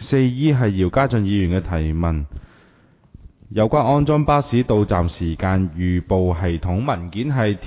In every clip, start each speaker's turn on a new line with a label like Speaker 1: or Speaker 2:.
Speaker 1: 4E 係姚家俊議員嘅提問，有關安裝巴士到站時間預報系統文件係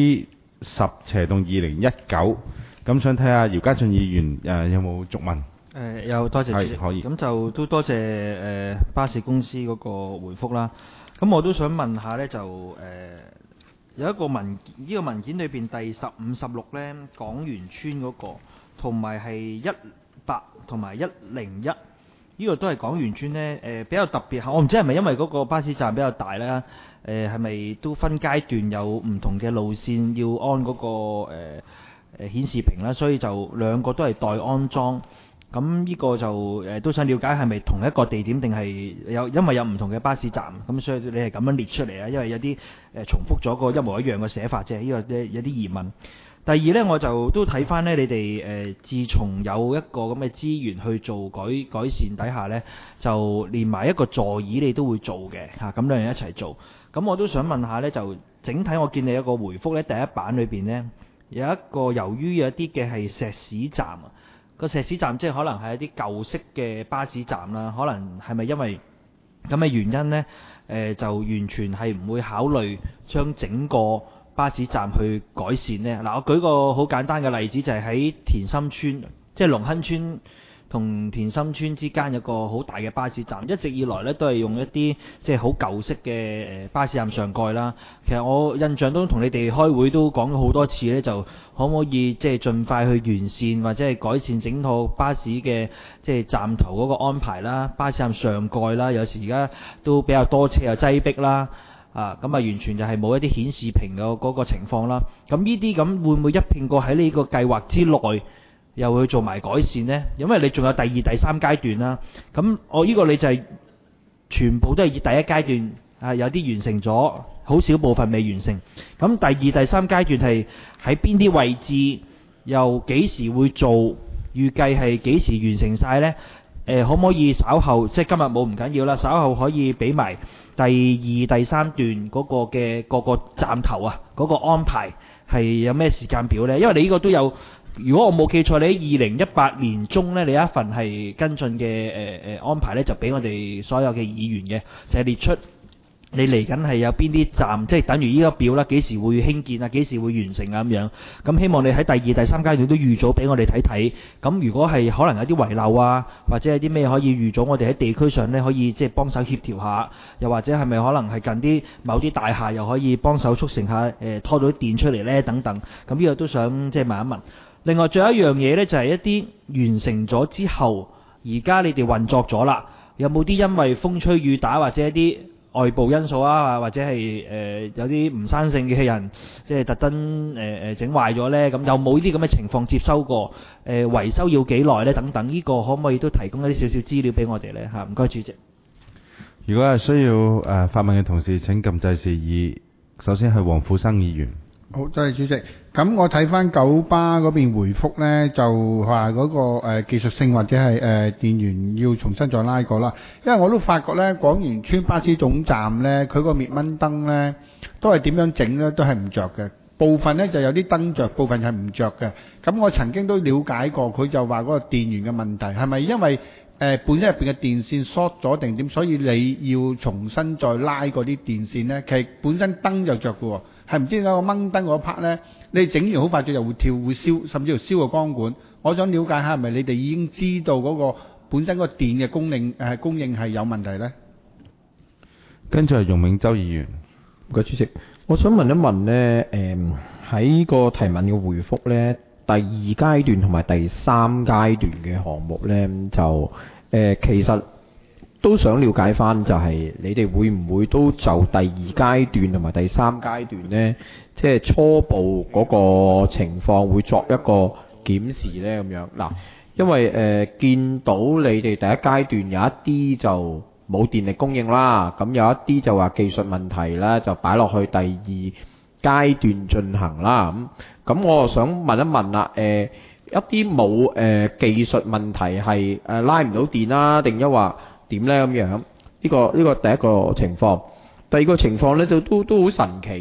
Speaker 1: TT10/2019，咁想睇下姚家俊議員有冇續問？
Speaker 2: 有，多謝主席。
Speaker 1: 可以。
Speaker 2: 咁就都多謝巴士公司嗰個回覆啦。咁我都想問下呢，就有一個呢個文件裏邊第15、16呢，港園村嗰個，同埋係18同埋101，呢個都係港園村呢，比較特別。我唔知係咪因為嗰個巴士站比較大啦，係咪都分階段有唔同嘅路線要安嗰個顯示屏啦，所以就兩個都係待安裝。咁呢個就都想了解係咪同一個地點定係因為有唔同嘅巴士站，咁所以你係咁樣列出嚟啊？因為有啲重複咗個一模一樣嘅寫法啫，呢個有啲疑問。第二呢，我就都睇翻呢，你哋自從有一個咁嘅資源去做改善底下呢，就連埋一個座椅你都會做嘅嚇，咁兩樣一齊做。咁我都想問下呢，就整體我見你有個回覆呢，第一版裏邊呢，有一個由於有一啲嘅係石屎站啊。個石屎站即係可能係一啲舊式嘅巴士站啦，可能係咪因為咁嘅原因呢？就完全係唔會考慮將整個巴士站去改善呢？嗱，我舉個好簡單嘅例子，就係喺田心村，即係龍亨村同田心村之間有個好大嘅巴士站，一直以來呢都係用一啲即係好舊式嘅巴士站上蓋啦。其實我印象中同你哋開會都講咗好多次呢，就可唔可以即係盡快去完善或者係改善整套巴士嘅即係站頭嗰個安排啦，巴士站上蓋啦，有時而家都比較多車又擠迫啦，咁啊完全就係冇一啲顯示屏嘅嗰個情況啦。咁呢啲咁會唔會一併過喺呢個計劃之內？又會做埋改善呢？因為你仲有第二、第三階段啦。咁我呢個你就係全部都係以第一階段有啲完成咗，好少部分未完成。咁第二、第三階段係喺邊啲位置，又幾時會做？預計係幾時完成晒呢？可唔可以稍後即係今日冇唔緊要啦，稍後可以俾埋第二、第三段嗰個嘅個站頭啊，嗰個安排係有咩時間表呢？因為你呢個都有。如果我冇記錯，你喺2018年中呢，你有一份係跟進嘅安排呢，就俾我哋所有嘅議員嘅，就係列出你嚟緊係有邊啲站，即係等於呢個表啦，幾時會興建啊，幾時會完成啊咁樣。咁希望你喺第二、第三階段都預早俾我哋睇睇。咁如果係可能有啲遺漏啊，或者有啲咩可以預早我哋喺地區上呢，可以即係幫手協調下，又或者係咪可能係近啲某啲大廈又可以幫手促成下拖到啲電出嚟呢等等。咁呢個都想即係問一問。另外仲有一樣嘢呢，就係一啲完成咗之後，而家你哋運作咗啦，有冇啲因為風吹雨打或者一啲外部因素啊，或者係有啲唔生性嘅人，即係特登整壞咗呢？咁有冇呢啲咁嘅情況接收過？維修要幾耐呢？等等，呢個可唔可以都提供一啲少少資料俾我哋呢？唔該，主席。
Speaker 1: 如果係需要發問嘅同事，請撳掣示意。首先係黃富生議員。
Speaker 3: 好，多謝主席。咁我睇翻九巴嗰邊回覆呢，就話嗰個技術性或者係電源要重新再拉過啦。因為我都發覺呢，廣源村巴士總站呢，佢個滅蚊燈呢都係點樣整呢？都係唔着嘅。部分呢就有啲燈着，部分係唔着嘅。咁我曾經都了解過，佢就話嗰個電源嘅問題係咪因為本身入邊嘅電線 short 咗定點，所以你要重新再拉嗰啲電線呢？其實本身燈就着嘅喎。係唔知點解個掹燈嗰 part 呢？你整完好快就又會跳會燒，甚至乎燒個光管。我想了解下係咪你哋已經知道嗰個本身個電嘅供應係有問題呢？
Speaker 1: 跟住係容永洲議員。
Speaker 4: 唔該主席，我想問一問呢，喺個提問嘅回覆呢，第二階段同埋第三階段嘅項目呢，就其實都想了解翻，就係你哋會唔會都就第二階段同埋第三階段呢，即係初步嗰個情況會作一個檢視呢？咁樣嗱，因為見到你哋第一階段有一啲就冇電力供應啦，咁有一啲就話技術問題啦，就擺落去第二階段進行啦。咁我想問一問啦，一啲冇技術問題係拉唔到電啦，定一話點呢？咁樣呢個第一個情況。第二個情況呢，就都好神奇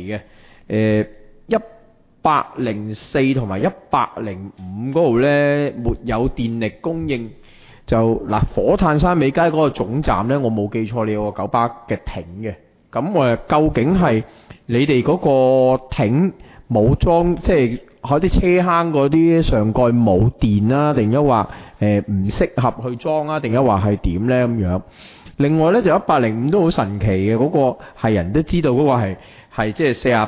Speaker 4: 嘅。104同埋105嗰度呢，沒有電力供應， 就嗱火炭山尾街嗰個總站呢，我冇記錯你有個九巴嘅亭嘅。咁究竟係你哋嗰個亭冇裝，即係喺啲車坑嗰啲上蓋冇電啦，定一話唔適合去裝啊，定一話係點呢咁樣？另外呢，就105都好神奇嘅，嗰個係人都知道嗰個係即係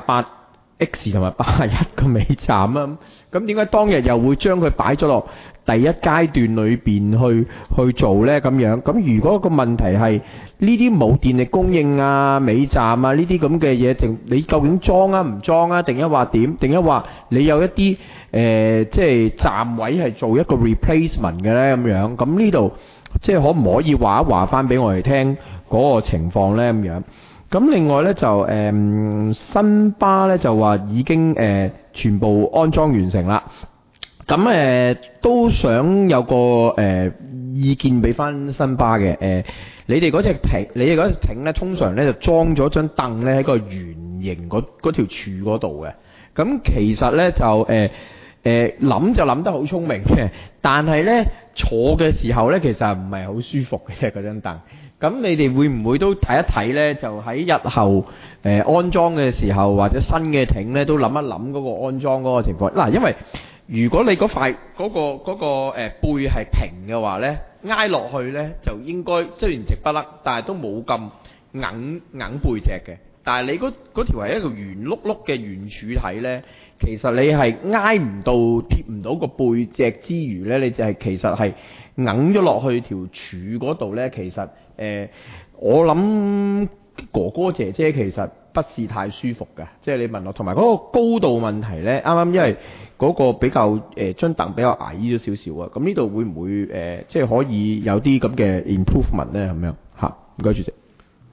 Speaker 4: 48X 同埋81個尾站啊。咁點解當日又會將佢擺咗落第一階段裏邊去做呢？咁樣咁如果個問題係呢啲冇電力供應啊、尾站啊呢啲咁嘅嘢，定你究竟裝啊唔裝啊？定一話點？定一話你有一啲即係站位係做一個 replacement 嘅呢？咁樣咁呢度即係可唔可以話一話翻俾我哋聽嗰個情況呢？咁樣咁另外呢，就新巴呢，就話已經全部安裝完成啦。咁都想有個意見俾翻新巴嘅。你哋嗰隻艇咧，通常咧就裝咗張凳咧喺個圓形嗰條柱嗰度嘅。咁其實咧就諗就諗得好聰明嘅，但係咧坐嘅時候咧其實唔係好舒服嘅啫嗰張凳。咁你哋會唔會都睇一睇咧？就喺日後安裝嘅時候，或者新嘅艇咧，都諗一諗嗰個安裝嗰個情況。嗱，因為如果你嗰塊嗰個背係平嘅話咧，挨落去咧就應該雖然直不甩，但係都冇咁硬背脊嘅。但係你嗰條係一個圓碌碌嘅圓柱體咧，其實你係挨唔到貼唔到個背脊之餘咧，你就係其實係硬咗落去條柱嗰度咧。其實我諗哥哥姐姐其實不是太舒服嘅，即係你問我，同埋嗰個高度問題咧，啱啱因為嗰個比較張凳比較矮咗少少啊，咁呢度會唔會即係可以有啲咁嘅 improvement 咧？咁樣嚇，唔該主席。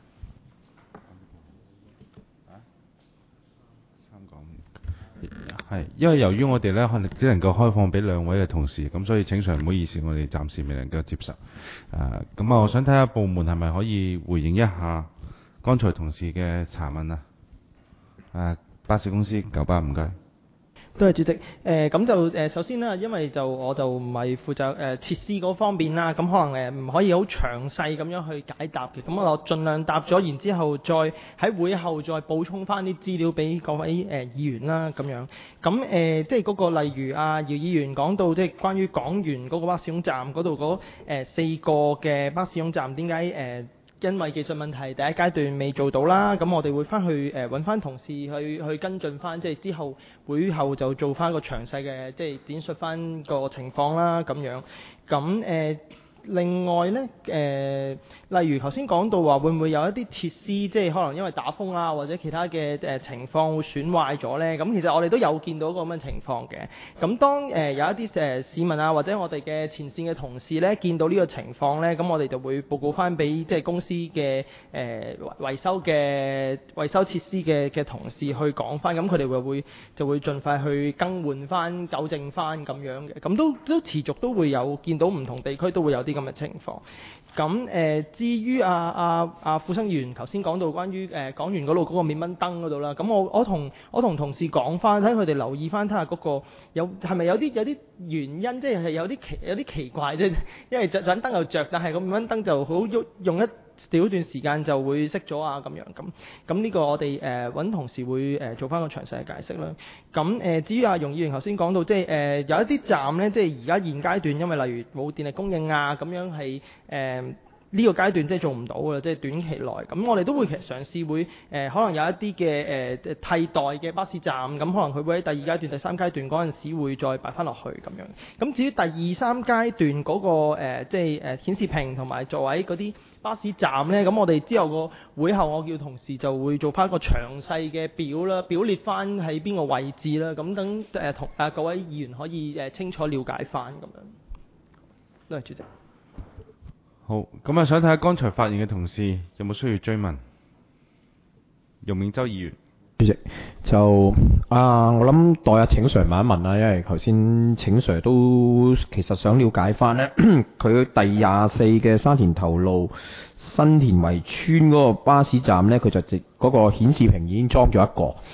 Speaker 1: 係，因為由於我哋咧可能只能夠開放俾2位嘅同事，咁所以請常唔好意思，我哋暫時未能夠接受。咁我想睇下部門係咪可以回應一下剛才同事嘅查問啊？巴士公司九巴，唔該。
Speaker 5: 多謝主席。咁就首先啦，因為我就唔係負責設施嗰方面啦，咁可能唔可以好詳細咁樣去解答嘅。咁我盡量答咗，然之後再喺會後再補充翻啲資料俾各位議員啦，咁樣。咁即係嗰個例如姚議員講到即係關於港園嗰個巴士總站嗰度嗰4個嘅巴士總站點解因為技術問題第一階段未做到啦，咁我哋會翻去揾翻同事去跟進翻，即係之後會後就做翻個詳細嘅即係展述翻個情況啦，咁樣。咁另外呢，例如頭先講到話會唔會有一啲設施，即係可能因為打風啊或者其他嘅情況會損壞咗呢？咁其實我哋都有見到個咁嘅情況嘅。咁當有一啲市民啊或者我哋嘅前線嘅同事呢，見到呢個情況呢，咁我哋就會報告翻俾即係公司嘅維修設施嘅同事去講翻，咁佢哋就會盡快去更換翻、糾正翻咁樣嘅。咁都持續都會有見到唔同地區都會有啲咁嘅情況。咁至於傅生議員頭先講到關於港園嗰度嗰個滅蚊燈嗰度啦，咁我同同事講翻，睇佢哋留意翻睇下嗰個係咪有啲原因，即係有啲奇怪啫，因為盞燈又着，但係個滅蚊燈就好用一少段時間就會熄咗啊咁樣咁呢個我哋揾同事會做翻個詳細嘅解釋啦。咁至於容議員頭先講到，即係有一啲站呢，即係而家現階段因為例如冇電力供應啊，咁樣係呢個階段即係做唔到嘅，即係短期內。咁我哋都會其實嘗試會可能有一啲嘅替代嘅巴士站，咁可能佢會喺第2階段、第3階段嗰陣時會再擺翻落去咁樣。咁至於第2、3階段嗰個即係顯示屏同埋座位嗰啲巴士站呢，咁我哋之後個會後我叫同事就會做翻一個詳細嘅表啦，表列翻喺邊個位置啦，咁等同各位議員可以清楚了解翻咁樣。多謝主席。
Speaker 1: 好，咁想睇下剛才發言嘅同事有冇需要追問？容銘洲議員。
Speaker 4: 主席就我諗代阿請 Sir 問一問啦，因為頭先請 Sir 都其實想了解翻呢，佢第24嘅沙田頭路新田圍村嗰個巴士站呢，佢就嗰個顯示屏已經裝咗一個。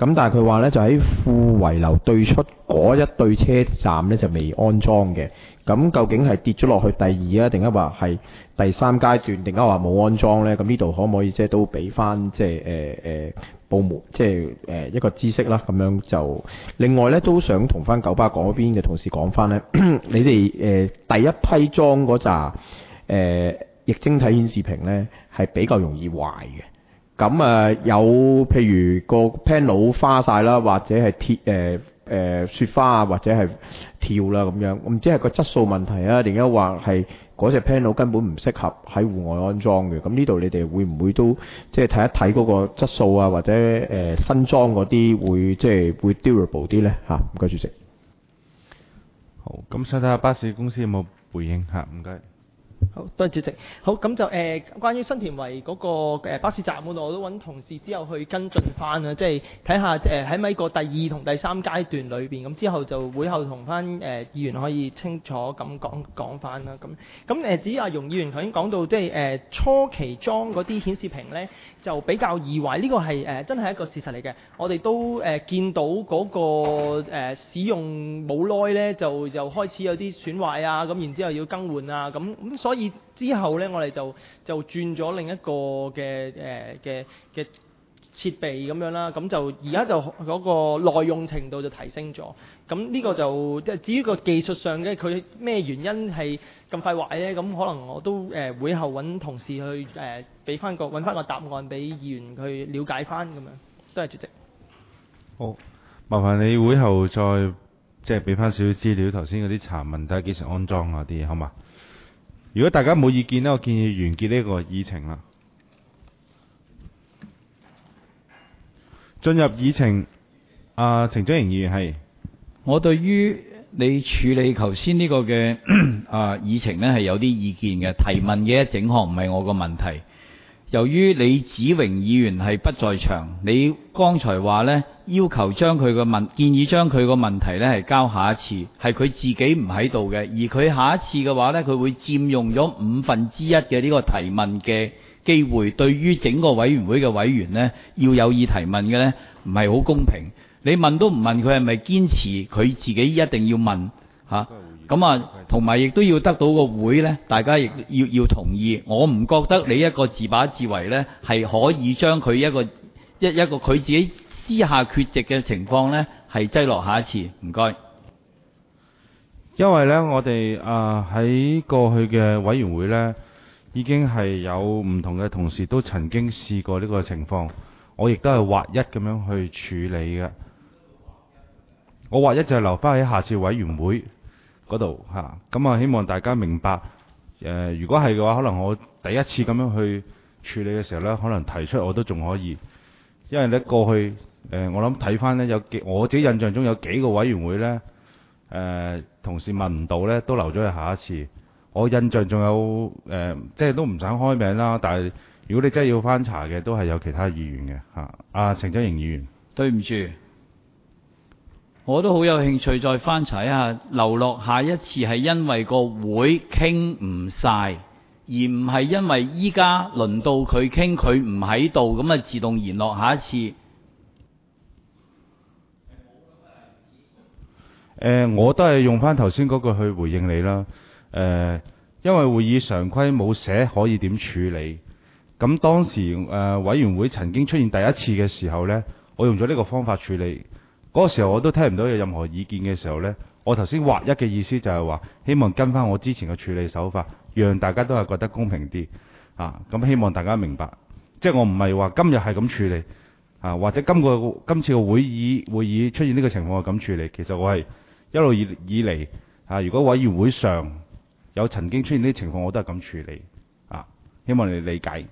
Speaker 4: 咁但係佢話呢，就喺富圍樓對出嗰一對車站呢，就未安裝嘅。咁究竟係跌咗落去第二啊，定係話係第三階段，定係話冇安裝呢？咁呢度可唔可以即係都俾翻即係部門即係一個知識啦？咁樣就另外呢，都想同翻九巴嗰邊嘅同事講翻呢，你哋第一批裝嗰扎液晶體顯示屏呢，係比較容易壞嘅。咁有譬如個 panel 花晒啦，或者係雪花啊，或者係跳啦咁樣，唔知係個質素問題啊，定係話係嗰隻 panel 根本唔適合喺戶外安裝嘅。咁呢度你哋會唔會都即係睇一睇嗰個質素啊，或者新裝嗰啲會即係會 durable 啲呢？嚇？唔該主席。
Speaker 1: 好，咁想睇下巴士公司有冇回應嚇？唔該。
Speaker 5: 好，多謝主席。好，咁就關於新田圍嗰個巴士站嗰度，我都揾同事之後去跟進翻啊，即係睇下喺咪個第二同第三階段裏邊，咁之後就會後同翻議員可以清楚咁講翻啦。咁至於阿容議員頭先講到，即係初期裝嗰啲顯示屏呢，就比較易壞，呢個係真係一個事實嚟嘅。我哋都見到嗰個使用冇耐呢，就開始有啲損壞啊，咁然之後要更換啊，咁所以之後呢，我哋就轉咗另一個嘅設備咁樣啦，咁就而家就嗰個耐用程度就提升咗。咁呢個就至於個技術上嘅佢咩原因係咁快壞呢？咁可能我都會後揾同事去揾翻個答案俾議員去了解翻咁樣。多謝主席。
Speaker 1: 好，麻煩你會後再即係俾翻少少資料，頭先嗰啲查問睇下幾時安裝啊啲嘢，好嘛？如果大家冇意見呢，我建議完結呢個議程啦。進入議程，程祖瑩議員係。
Speaker 6: 我對於你處理頭先呢個嘅議程呢係有啲意見嘅，提問嘅一整項唔係我個問題。由於李子榮議員係不在場，你剛才話呢要求建議將佢個問題呢係交下一次，係佢自己唔喺度嘅，而佢下一次嘅話呢，佢會佔用咗1/5嘅呢個提問嘅機會，對於整個委員會嘅委員呢，要有意提問嘅呢，唔係好公平。你問都唔問佢係咪堅持佢自己一定要問嚇？咁同埋亦都要得到個會呢，大家亦要同意。我唔覺得你一個自把自為呢，係可以將佢一個佢自己私下缺席嘅情況呢，係擠落下一次。唔該。
Speaker 1: 因為呢，我哋喺過去嘅委員會呢，已經係有唔同嘅同事都曾經試過呢個情況，我亦都係劃一咁樣去處理嘅。我劃一就係留翻喺下次委員會嗰度嚇，咁希望大家明白。如果係嘅話，可能我第一次咁樣去處理嘅時候呢，可能提出我都仲可以，因為呢過去我諗睇翻呢，我自己印象中有幾個委員會呢，同事問唔到呢，都留咗去下一次。我印象仲有即係都唔想開名啦，但係如果你真係要翻查嘅，都係有其他議員嘅嚇。程祖瑩議員，
Speaker 6: 對唔住。我都好有興趣再翻查一下，留落下一次係因為個會傾唔晒，而唔係因為依家輪到佢傾，佢唔喺度，咁自動延落下一次。
Speaker 1: 我都係用翻頭先嗰句去回應你啦。因為會議常規冇寫可以點處理，咁當時委員會曾經出現第一次嘅時候呢，我用咗呢個方法處理。嗰個時候我都聽唔到有任何意見嘅時候呢，我頭先劃一嘅意思就係話，希望跟翻我之前嘅處理手法，讓大家都係覺得公平啲咁希望大家明白，即係我唔係話今日係咁處理或者今次個會議出現呢個情況係咁處理。其實我係一路以嚟如果委員會上有曾經出現呢啲情況，我都係咁處理希望你理解。